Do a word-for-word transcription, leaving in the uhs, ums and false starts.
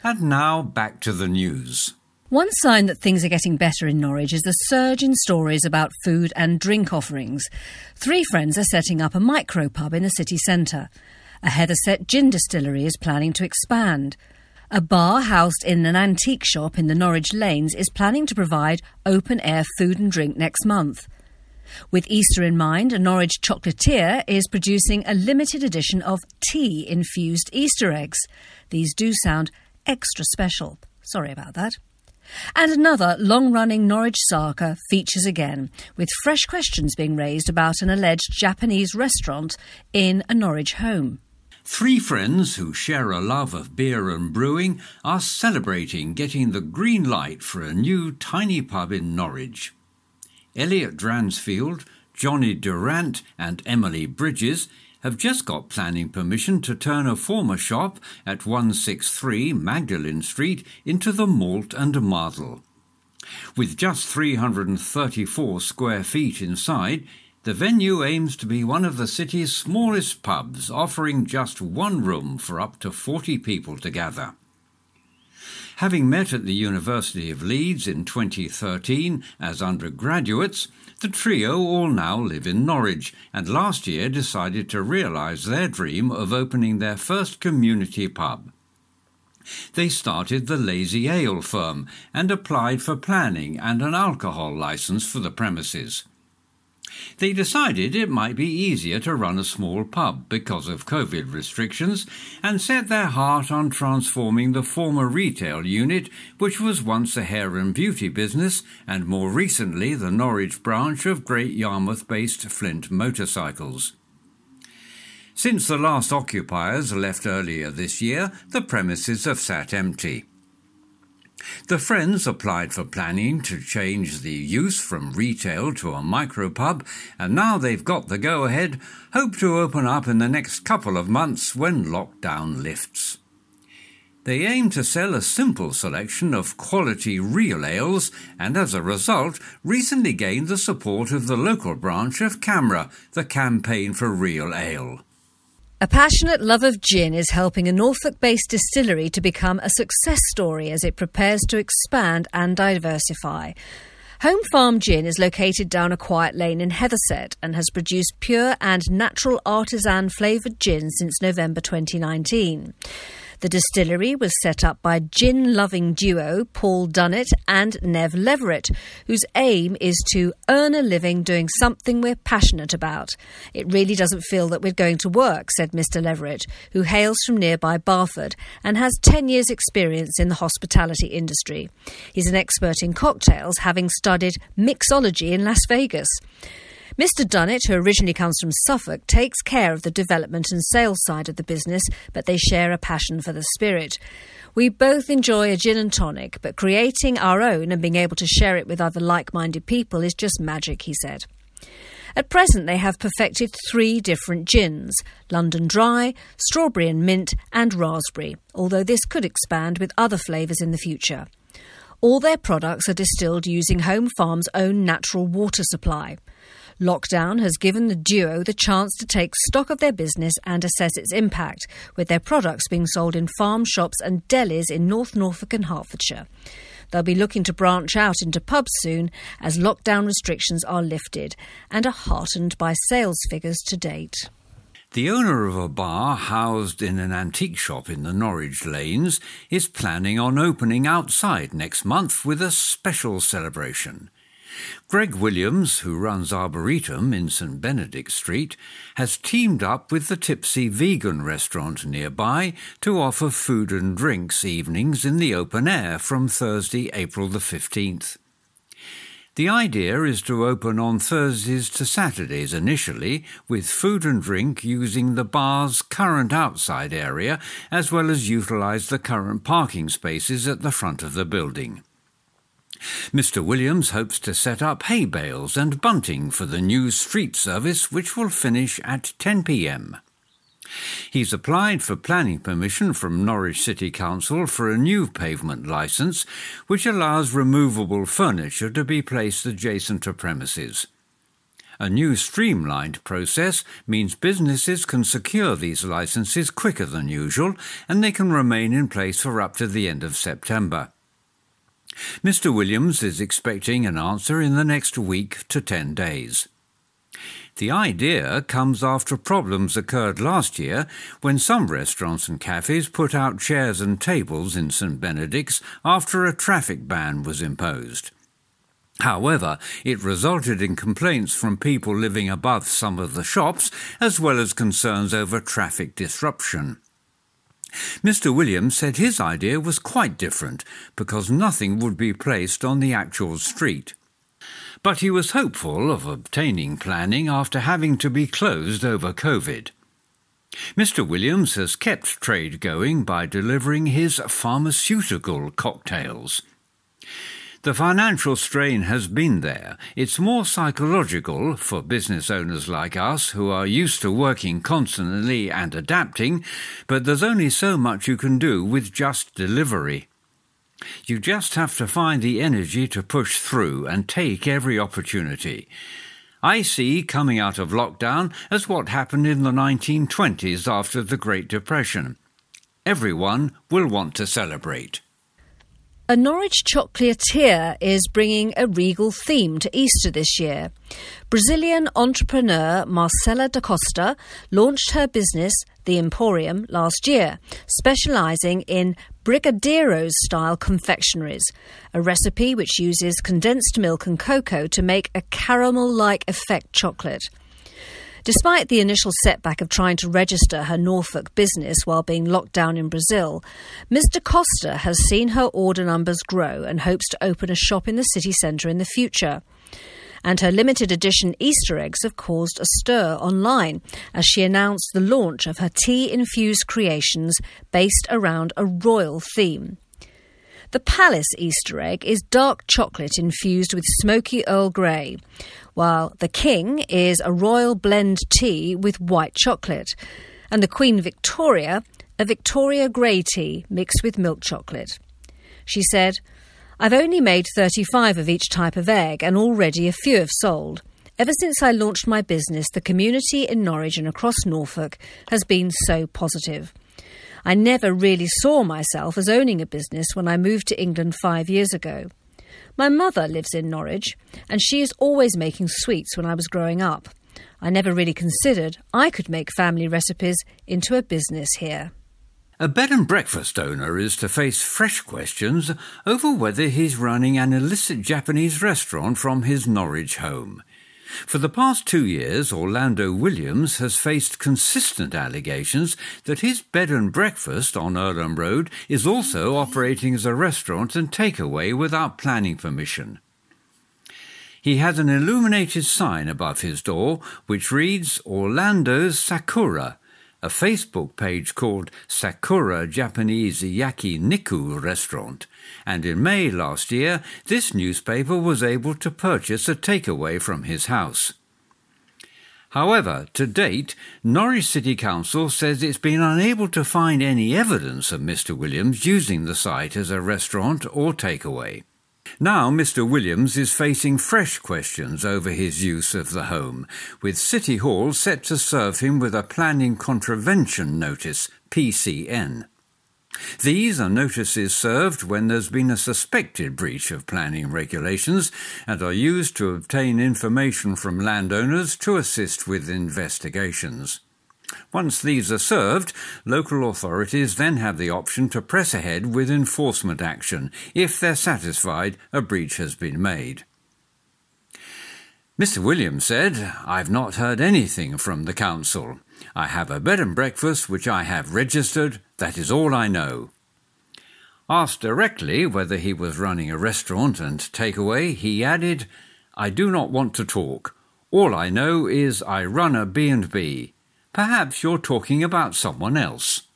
And now back to the news. One sign that things are getting better in Norwich is the surge in stories about food and drink offerings. Three friends are setting up a micro-pub in the city centre. A Heatherset gin distillery is planning to expand. A bar housed in an antique shop in the Norwich Lanes is planning to provide open-air food and drink next month. With Easter in mind, a Norwich chocolatier is producing a limited edition of tea-infused Easter eggs. These do sound extra special. Sorry about that. And another long-running Norwich saga features again, with fresh questions being raised about an alleged Japanese restaurant in a Norwich home. Three friends who share a love of beer and brewing are celebrating getting the green light for a new tiny pub in Norwich. Elliot Dransfield, Johnny Durant and Emily Bridges have just got planning permission to turn a former shop at one sixty-three Magdalen Street into the Malt and Mardel. With just three hundred thirty-four square feet inside, the venue aims to be one of the city's smallest pubs, offering just one room for up to forty people to gather. Having met at the University of Leeds in twenty thirteen as undergraduates, the trio all now live in Norwich and last year decided to realise their dream of opening their first community pub. They started the Lazy Ale firm and applied for planning and an alcohol licence for the premises. They decided it might be easier to run a small pub because of COVID restrictions and set their heart on transforming the former retail unit, which was once a hair and beauty business and more recently the Norwich branch of Great Yarmouth-based Flint Motorcycles. Since the last occupiers left earlier this year, the premises have sat empty. The friends applied for planning to change the use from retail to a micropub, and now they've got the go-ahead, hope to open up in the next couple of months when lockdown lifts. They aim to sell a simple selection of quality real ales and as a result recently gained the support of the local branch of CAMRA, the Campaign for Real Ale. A passionate love of gin is helping a Norfolk-based distillery to become a success story as it prepares to expand and diversify. Home Farm Gin is located down a quiet lane in Heatherset and has produced pure and natural artisan flavoured gin since November twenty nineteen. The distillery was set up by gin-loving duo Paul Dunnett and Nev Leverett, whose aim is to earn a living doing something we're passionate about. It really doesn't feel that we're going to work, said Mister Leverett, who hails from nearby Barford and has ten years' experience in the hospitality industry. He's an expert in cocktails, having studied mixology in Las Vegas. Mister Dunnett, who originally comes from Suffolk, takes care of the development and sales side of the business, but they share a passion for the spirit. We both enjoy a gin and tonic, but creating our own and being able to share it with other like-minded people is just magic, he said. At present, they have perfected three different gins, London Dry, Strawberry and Mint and Raspberry, although this could expand with other flavours in the future. All their products are distilled using Home Farm's own natural water supply. Lockdown has given the duo the chance to take stock of their business and assess its impact, with their products being sold in farm shops and delis in North Norfolk and Hertfordshire. They'll be looking to branch out into pubs soon as lockdown restrictions are lifted and are heartened by sales figures to date. The owner of a bar housed in an antique shop in the Norwich Lanes is planning on opening outside next month with a special celebration. Greg Williams, who runs Arboretum in St Benedict Street, has teamed up with the Tipsy Vegan restaurant nearby to offer food and drinks evenings in the open air from Thursday, April the fifteenth. The idea is to open on Thursdays to Saturdays initially, with food and drink using the bar's current outside area, as well as utilise the current parking spaces at the front of the building. Mister Williams hopes to set up hay bales and bunting for the new street service, which will finish at ten p m. He's applied for planning permission from Norwich City Council for a new pavement licence, which allows removable furniture to be placed adjacent to premises. A new streamlined process means businesses can secure these licences quicker than usual, and they can remain in place for up to the end of September. Mister Williams is expecting an answer in the next week to ten days. The idea comes after problems occurred last year when some restaurants and cafes put out chairs and tables in St Benedict's after a traffic ban was imposed. However, it resulted in complaints from people living above some of the shops, as well as concerns over traffic disruption. Mister Williams said his idea was quite different because nothing would be placed on the actual street. But he was hopeful of obtaining planning after having to be closed over COVID. Mister Williams has kept trade going by delivering his pharmaceutical cocktails. The financial strain has been there. It's more psychological for business owners like us who are used to working constantly and adapting, but there's only so much you can do with just delivery. You just have to find the energy to push through and take every opportunity. I see coming out of lockdown as what happened in the nineteen twenties after the Great Depression. Everyone will want to celebrate. A Norwich chocolatier is bringing a regal theme to Easter this year. Brazilian entrepreneur Marcela da Costa launched her business, The Emporium, last year, specialising in brigadeiros-style confectionaries, a recipe which uses condensed milk and cocoa to make a caramel-like effect chocolate. Despite the initial setback of trying to register her Norfolk business while being locked down in Brazil, Miz da Costa has seen her order numbers grow and hopes to open a shop in the city centre in the future. And her limited edition Easter eggs have caused a stir online as she announced the launch of her tea-infused creations based around a royal theme. The Palace Easter egg is dark chocolate infused with smoky Earl Grey, while the King is a royal blend tea with white chocolate, and the Queen Victoria, a Victoria Grey tea mixed with milk chocolate. She said, "I've only made thirty-five of each type of egg, and already a few have sold. Ever since I launched my business, the community in Norwich and across Norfolk has been so positive. I never really saw myself as owning a business when I moved to England five years ago. My mother lives in Norwich, and she is always making sweets when I was growing up. I never really considered I could make family recipes into a business here." A bed and breakfast owner is to face fresh questions over whether he's running an illicit Japanese restaurant from his Norwich home. For the past two years, Orlando Williams has faced consistent allegations that his bed and breakfast on Earlham Road is also operating as a restaurant and takeaway without planning permission. He has an illuminated sign above his door which reads Orlando's Sakura, a Facebook page called Sakura Japanese Yakiniku Restaurant, and in May last year this newspaper was able to purchase a takeaway from his house. However, to date, Norwich City Council says it's been unable to find any evidence of Mister Williams using the site as a restaurant or takeaway. Now Mister Williams is facing fresh questions over his use of the home, with City Hall set to serve him with a planning contravention notice, P C N. These are notices served when there's been a suspected breach of planning regulations and are used to obtain information from landowners to assist with investigations. Once these are served, local authorities then have the option to press ahead with enforcement action if they're satisfied a breach has been made. Mister Williams said, "I've not heard anything from the council. I have a bed and breakfast which I have registered. That is all I know." Asked directly whether he was running a restaurant and takeaway, he added, "I do not want to talk. All I know is I run a B and B. Perhaps you're talking about someone else."